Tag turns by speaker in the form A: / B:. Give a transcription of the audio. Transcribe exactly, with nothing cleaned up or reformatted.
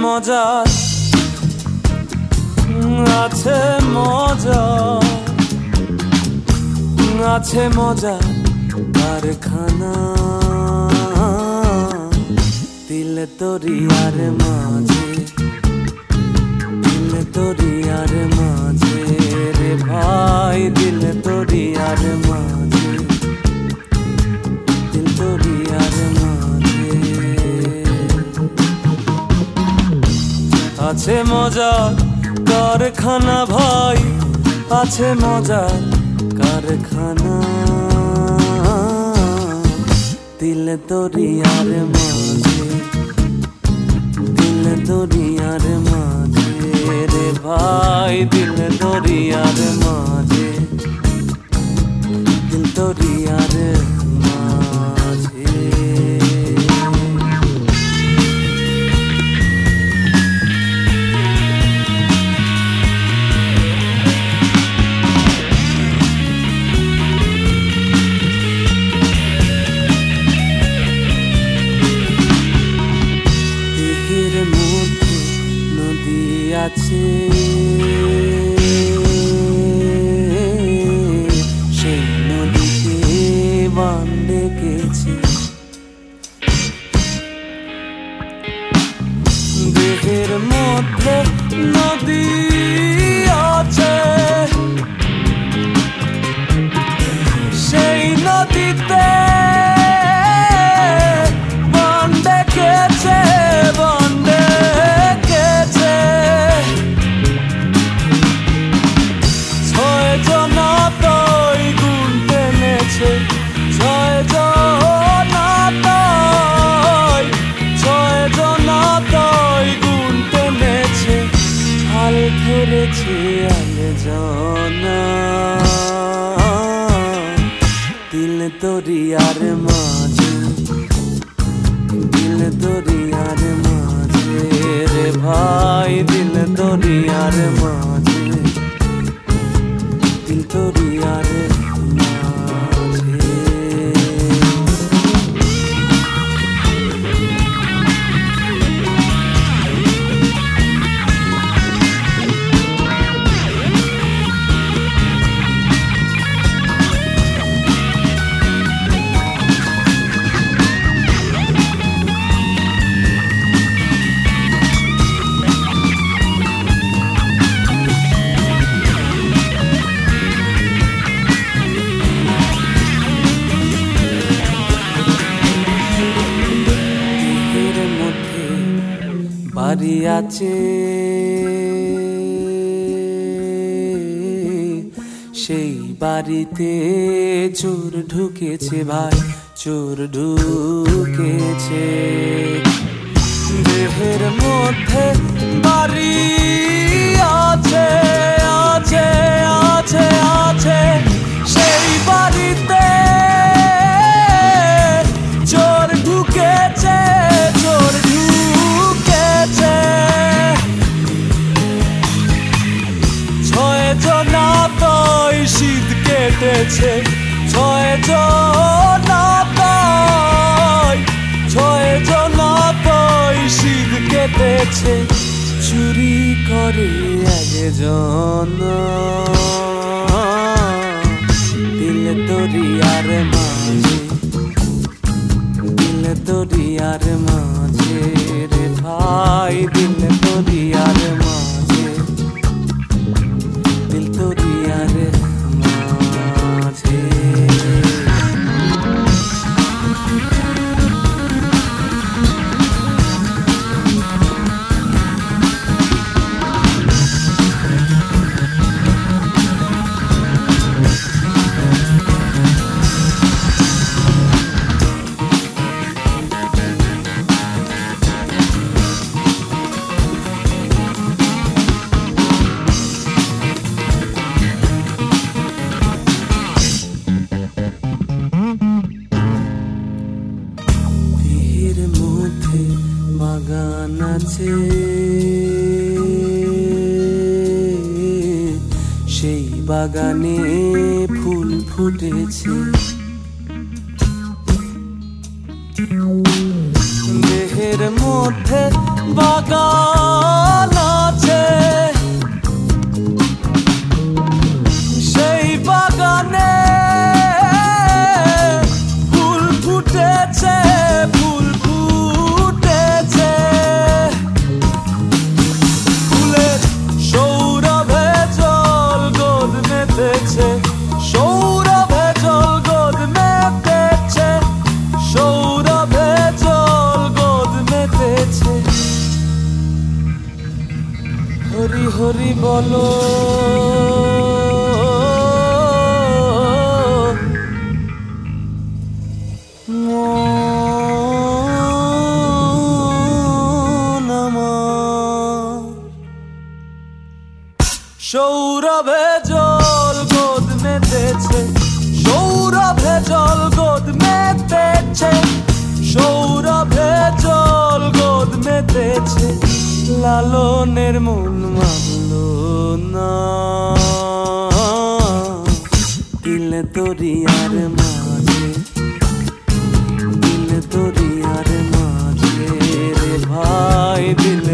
A: মজা আছে মজা আছে মজা কারখানা দিল দরিয়ার মাঝে দিল দরিয়ার মাঝে রে ভাই দিল দরিয়ার মাঝে দিল দরিয়ার মাঝে আছে মজা কারখানা ভাই আছে মজা কারখানা দিল দরিয়ার মাঝে দিল দরিয়ার মাঝে রে ভাই দিল দরিয়ার মাঝে দিল দরিয়ার মাঝে আছে সেই নদীতে বান ডেকেছে দেহের মধ্যে নদী আছে সেই নদীতে বান ডেকেছে বান ডেকেছে ছয় জনাতই গুণ টেনেছে ছয় জনাতই ছয় জনাতই গুণ টেনেছে হাল ধরেছে আলেজনা দিল দরিয়ার মাঝে দিল দরিয়ার মাঝে রে ভাই দিল দরিয়ার মাঝে দিল দরিয়ার মাঝে বাড়ি আছে সেই বাড়িতে চোর ঢুকেছে ভাই চোর ঢুকেছে দেহের মধ্যে বাড়ি আছে আছে আছে আছে সেই বাড়িতে চোর ঢুকেছে চোর ঢুকেছে ছয় জনাতই শীত কেটেছে ছয় জনাতই ছয় জনাতই শীত কেটেছে চুরি করে একজন দিল দরিয়ার মাঝে দিল দরিয়ার মাঝে রে ভাই দিল দরিয়ার মাঝে দিল দরিয়ার মাঝে বাগান আছে সেই বাগানে ফুল ফুটেছে দেহের মধ্যে বাগান আছে, সেই বাগানে ফুল ফুটেছে, ফুল ফুটেছে, ফুলের সৌরভে জল গোদ মেতেছে, সৌরভে জল গোদ মেতেছে, সৌরভে জল গোদ মেতেছে। হরি হরি বলো, মন আমার। সৌরভে জল গোদ মেতেছে, সৌরভে জল গোদ মেতেছে, সৌরভে জল গোদ মেতেছে, লালনের মন মানলো না, দিলে দরিয়ার মাঝে, দিলে দরিয়ার মাঝে রে ভাই, দিলে